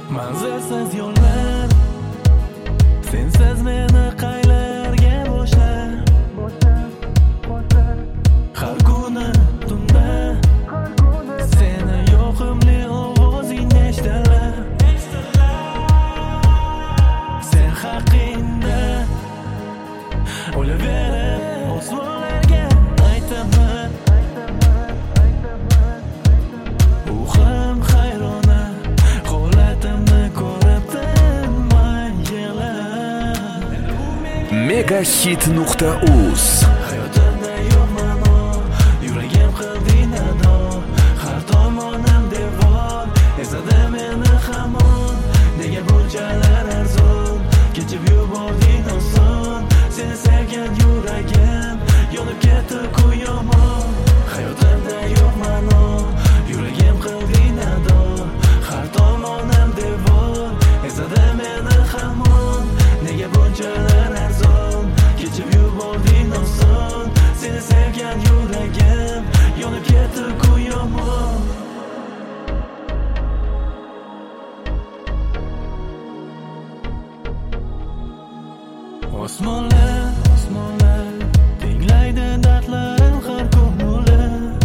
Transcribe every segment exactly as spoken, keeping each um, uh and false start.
Manzilsiz yo'llar, sensiz meni qaylarga boshlar. Har kuni tunda seni yoqimli ovozing eshitilar. Sen haqingda o'laverib osmonlarga aytaman. U ham hayrona holatimni ko'rib tinmay yig'lar. Megahit nuqta uz Hayotimda yo'qman o, yuragim qilding ado. Har tomonim devor, ezadi meni hamon. Nega bunchalar arzon, kechib yubording oson. Seni sevgan yuragim yonib ketdi ku yomon. Hayotimda yo'qman o, yuragim qilding ado. Har tomonim devor, ezadi meni hamon. Nega bunchalar arzon, kechib yubording oson. Seni sevgan yuragim yonib ketdi ku yomon. Osmonlar, osmonlar tinglaydi dardlarim har ko'ngli.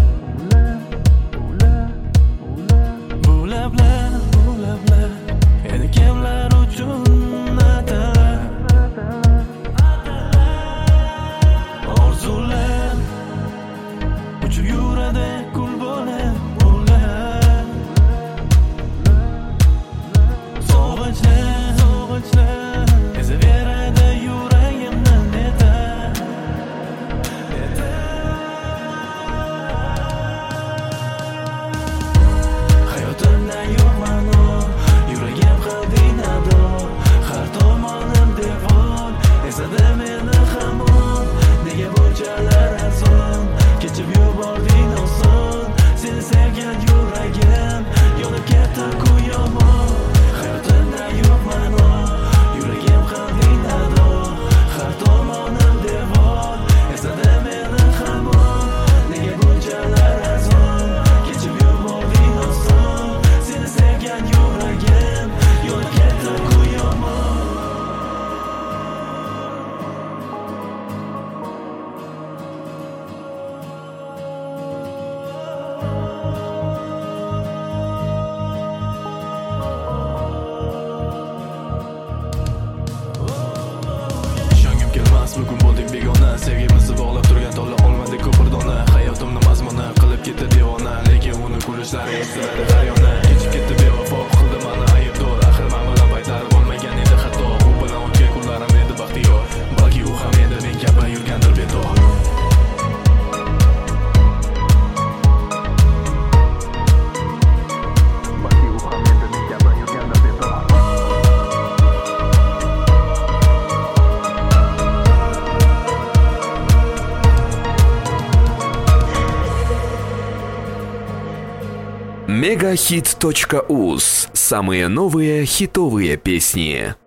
Bu lablar, bu lablar yana kimlar uchun atalar. Orzular uchib yuradi kul bo'lib ular. Sog'inchlar, sog'inchlar ezaveradi yuragimni netar, netar. Hayotimda yo'qman o, yuragim qilding ado. Har tomonim devor, ezadi meni hamon. Nega bunchalar arzon, kechib yubording oson. Seni sevgan yuragim yonib ketdi ku yomon. Hayotimda yo'qman o, yuragim qilding ado. Har tomonim devor, ezadi meni hamon. Nega bunchalar arzon, kechib yubording oson. Seni sevgan yuragim yonib ketdi ku yomon. Ishongim kelmas, bugun bo'ldik begona. Sevgimizni bog'lab turgan to'la olmadik ko'pir dona. Hayotimni mazmuni qilib ketdi devona. Lekin uni kulishlari estiradi har yona. Kechib ketdi bevafo, qildi mani aybdor. Axir men bilan baytar bo'lmagan edi hatto. U bilan o'tgan kunlarim edi baxtiyor. Balki u ham endi men kabi yurgandir betor. Balki u ham endi men kabi yurgandir betor. Megahit точка уз. Самые новые хитовые песни.